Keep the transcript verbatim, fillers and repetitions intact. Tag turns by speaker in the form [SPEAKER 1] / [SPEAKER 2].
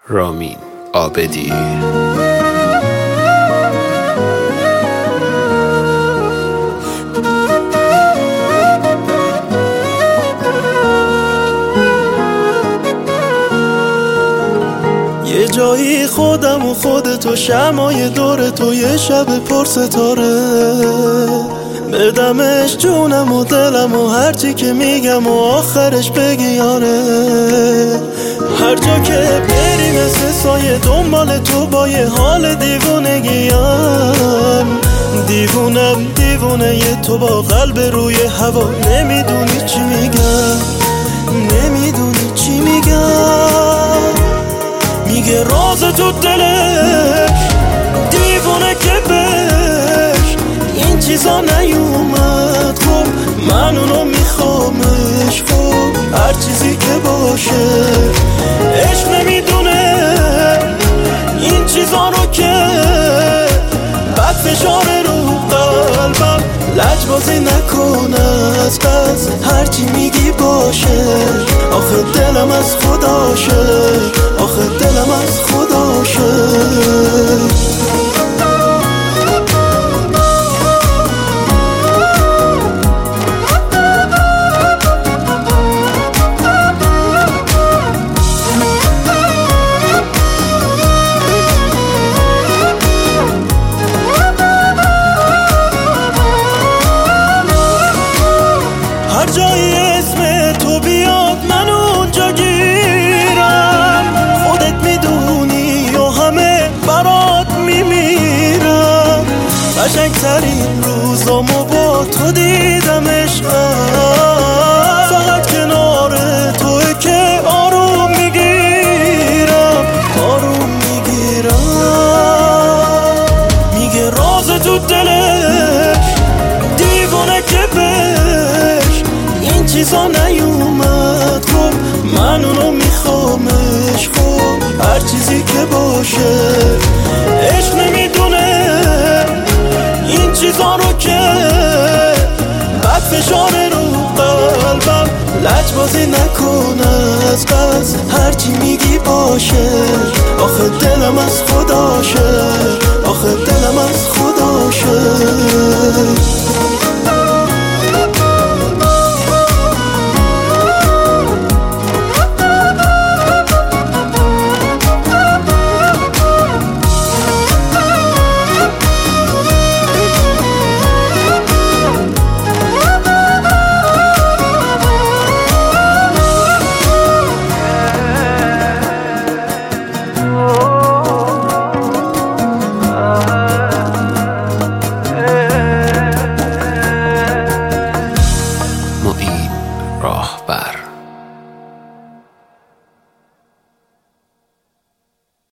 [SPEAKER 1] رامین عابدی.
[SPEAKER 2] یه جایی خودم و خودت و شمای دور تو، یه شب پر ستاره بدمش جونم و دلم و هرچی که میگم و آخرش بگی آره. هر جا که بری مثل سایه دنبال تو با یه حال دیوونگیم، دیوونم دیوونه یه تو با قلب روی هوا. نمیدونی چی میگم، نمیدونی چی میگم. میگه راز تو دلش دیوونه که بهش این چیزا نیومد. خب من اونو میخوامش، خب هر چیزی که باشه. عشق نمیدونه این چیزا رو که بعد فشاره رو قلبم. لجبازی نکنه از بس هرچی میگی باشه. آخه دلم از خداشه، آخه دلم از خداشه. هر جایی اسم تو بیاد من اونجا گیرم. خودت میدونی و همه برات میمیرم. قشنگترین روزامو با تو دیدم عشقم. فقط کنار توه که آروم میگیرم، آروم میگیرم. میگه راز تو دلش دیوونه که بهش این چیزا نیومد. خب من اونو میخوامش، خب هر چیزی که باشه. عشق نمیدونه این چیزا رو که بعد فشاره رو قلبم. لجبازی نکنه از بس هرچی میگی باشه. آخه دلم از خداشه، آخه دلم از خداشه.